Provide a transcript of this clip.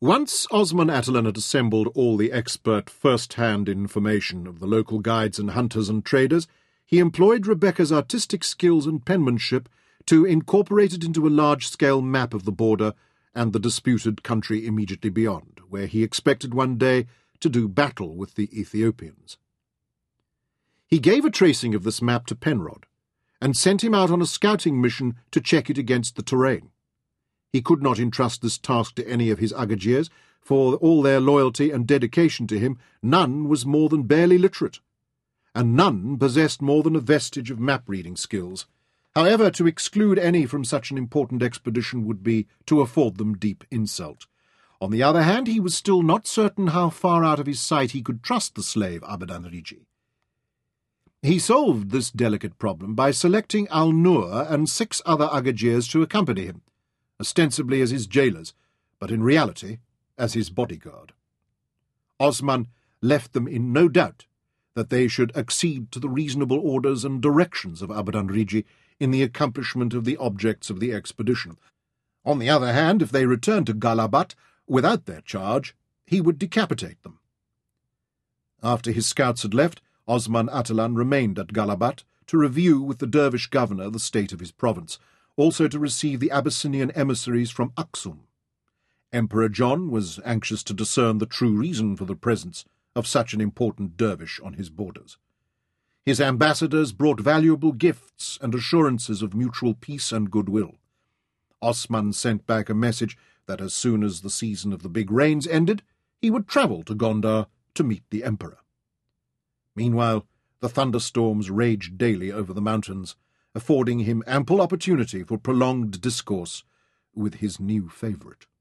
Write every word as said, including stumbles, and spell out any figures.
Once Osman Atalan had assembled all the expert first-hand information of the local guides and hunters and traders, he employed Rebecca's artistic skills and penmanship to incorporate it into a large-scale map of the border and the disputed country immediately beyond, where he expected one day to do battle with the Ethiopians. He gave a tracing of this map to Penrod, and sent him out on a scouting mission to check it against the terrain. He could not entrust this task to any of his Agagirs, for all their loyalty and dedication to him, none was more than barely literate, and none possessed more than a vestige of map-reading skills. However, to exclude any from such an important expedition would be to afford them deep insult. On the other hand, he was still not certain how far out of his sight he could trust the slave Abadan-Riji. He solved this delicate problem by selecting Al-Nur and six other Agagirs to accompany him, ostensibly as his jailers, but in reality as his bodyguard. Osman left them in no doubt that they should accede to the reasonable orders and directions of Abadan-Riji in the accomplishment of the objects of the expedition. On the other hand, if they returned to Galabat without their charge, he would decapitate them. After his scouts had left, Osman Atalan remained at Galabat to review with the dervish governor the state of his province, also to receive the Abyssinian emissaries from Aksum. Emperor John was anxious to discern the true reason for the presence of such an important dervish on his borders. His ambassadors brought valuable gifts and assurances of mutual peace and goodwill. Osman sent back a message that as soon as the season of the big rains ended, he would travel to Gondar to meet the emperor. Meanwhile, the thunderstorms raged daily over the mountains, affording him ample opportunity for prolonged discourse with his new favourite.